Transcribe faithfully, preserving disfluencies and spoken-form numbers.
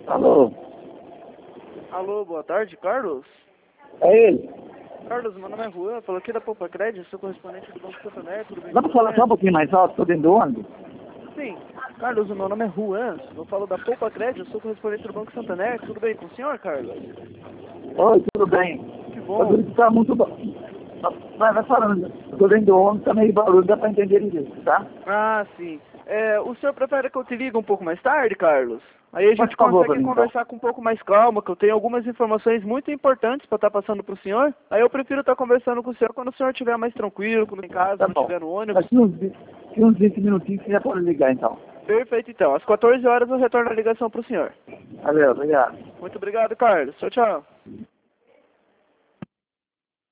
Alô? Alô, boa tarde, Carlos? É ele? Carlos, meu nome é Juan, falo aqui da Poupa Crédito, sou correspondente do Banco Santander, tudo bem Dá com pra falar você? só um pouquinho mais alto? Tô dentro do ônibus? Sim. Carlos, o meu nome é Juan, eu falo da Poupa Crédito, sou correspondente do Banco Santander, tudo bem com o senhor, Carlos? Oi, tudo bem? Que Eu bom. vi que tá muito bom. Vai, vai falando. Eu tô dentro do ônibus, tá meio barulho, dá pra entender direito, tá? Ah, sim. É, o senhor prefere que eu te ligue um pouco mais tarde, Carlos? Aí a Faz gente favor pra consegue mim, então. conversar com um pouco mais calma, que eu tenho algumas informações muito importantes para estar passando para o senhor. Aí eu prefiro estar conversando com o senhor quando o senhor estiver mais tranquilo, quando em casa, Tá não bom. estiver no ônibus. Daqui uns, vi- daqui uns vinte minutinhos você já pode ligar, então. Perfeito, então. Às quatorze horas eu retorno a ligação para o senhor. Valeu, obrigado. Muito obrigado, Carlos. Tchau, tchau.